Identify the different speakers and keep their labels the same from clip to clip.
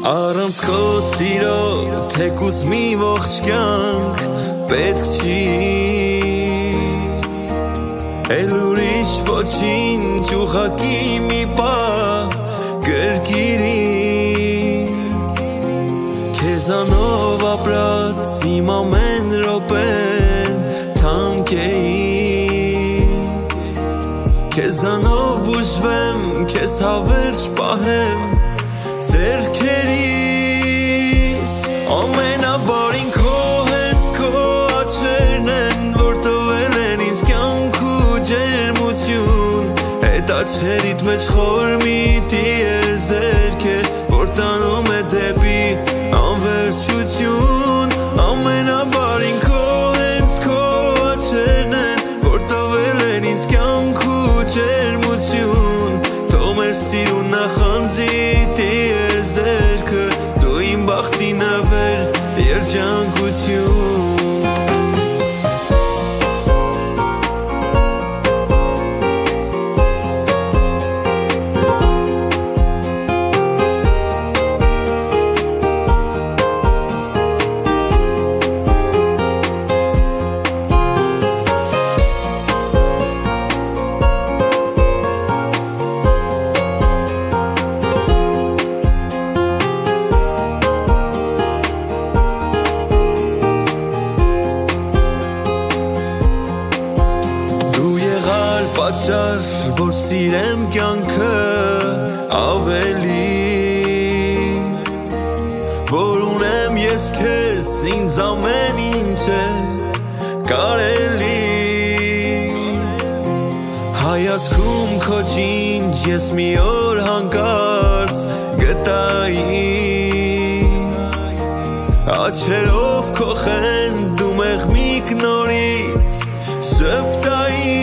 Speaker 1: Առանց քո սիրո թեկուզ մի ողջ կյանք պետք չի Էլ ուրիշ ոչինչ ուղղակի մի պահ գրկիրից Քեզանով ապրած իմ ամեն րոպեն թանկ է ինձ Քեզանով բուժվեմ, քեզ հավերժ պահեմ ձեռքերիս Ամենաբարին քո հենց քո աչերն են որ տվել են ինձ կյանք ու ջերմություն Այդ աչերիդ մեջ խոր մի տիեզերք է որ տանում է դեպի անվերջություն Ամենաբարին քո հենց քո աչերն են որ տվել են ինձ կյանք ու ջերմություն Թող մեր սիրուն նախանձի տիեզերքը դու իմ բախտի նվեր երջանկություն Պատճառ, որ սիրեմ կյանքը ավելի Որ ունեմ ես քեզ, ինձ ամեն ինչ է կարելի Հայացքում քո ջինջ ես մի օր հանկարծ գտա ինձ Աչերով քո խենդ ու մեղմիկ նորից շպտա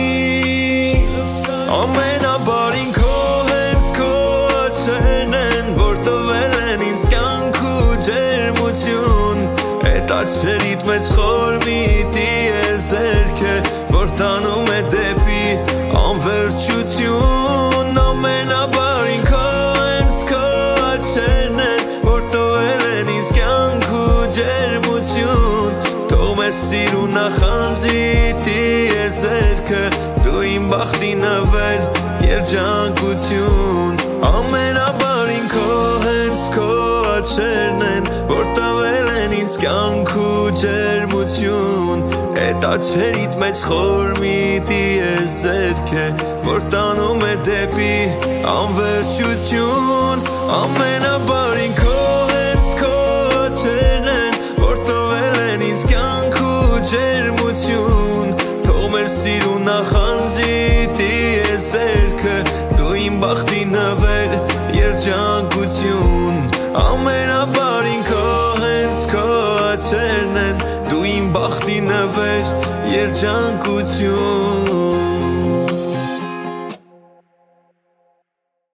Speaker 1: Ամենաբարին քո հենց քո աչերն են որ տվել են ինձ կյանք ու ջերմություն Այդ աչերիդ մեջ խոր մի տիեզերք է որ տանում է դեպի անվերջություն Ամենաբարին քո հենց քո աչերն են որ տվել են ինձ կյանք ու ջերմություն Թող մեր սիրուն նախանձի տիեզերքը դու իմ բախտի նվեր երջանկություն Ամենաբարին քո հենց քո աչերն են որ տվել են ինձ կյանք ու ջերմություն Այդ աչերիդ մեջ խոր մի տիեզերք է որ տանում է դեպի անվերջություն Ամենաբարին քո հենց քո աչերն են որ տվել են ինձ կյանք ու ջերմություն Թող մեր սիրուն նախանձի տիեզերքը դու իմ բախտի նվեր երջանկություն Ամենաբարին քո հենց քո աչերն են դու իմ բախտի նվեր երջանկություն